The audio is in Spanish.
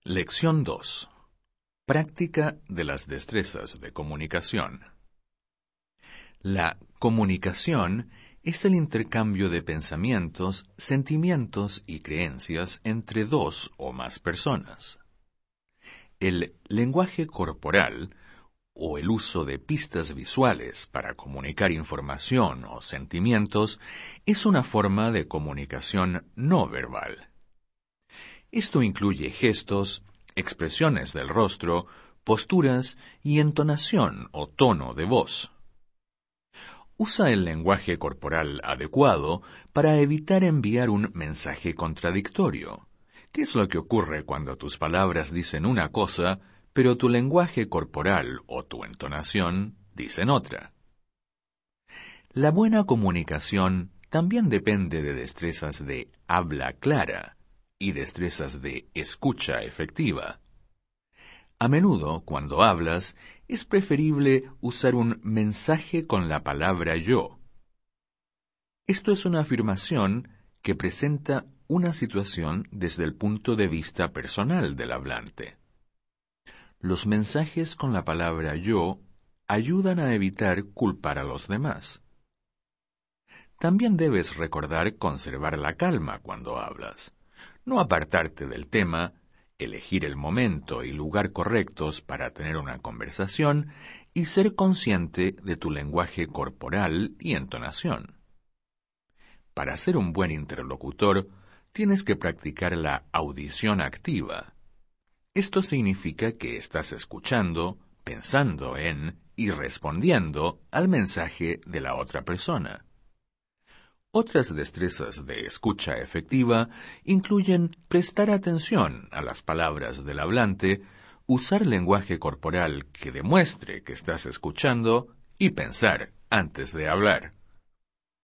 Lección 2. Práctica de las destrezas de comunicación. La comunicación es el intercambio de pensamientos, sentimientos y creencias entre dos o más personas. El lenguaje corporal, o el uso de pistas visuales para comunicar información o sentimientos, es una forma de comunicación no verbal. Esto incluye gestos, expresiones del rostro, posturas y entonación o tono de voz. Usa el lenguaje corporal adecuado para evitar enviar un mensaje contradictorio. ¿Qué es lo que ocurre cuando tus palabras dicen una cosa, pero tu lenguaje corporal o tu entonación dicen otra? La buena comunicación también depende de destrezas de habla clara y destrezas de escucha efectiva. A menudo, cuando hablas, es preferible usar un mensaje con la palabra yo. Esto es una afirmación que presenta una situación desde el punto de vista personal del hablante. Los mensajes con la palabra yo ayudan a evitar culpar a los demás. También debes recordar conservar la calma cuando hablas. No apartarte del tema, elegir el momento y lugar correctos para tener una conversación y ser consciente de tu lenguaje corporal y entonación. Para ser un buen interlocutor, tienes que practicar la audición activa. Esto significa que estás escuchando, pensando en y respondiendo al mensaje de la otra persona. Otras destrezas de escucha efectiva incluyen prestar atención a las palabras del hablante, usar lenguaje corporal que demuestre que estás escuchando y pensar antes de hablar.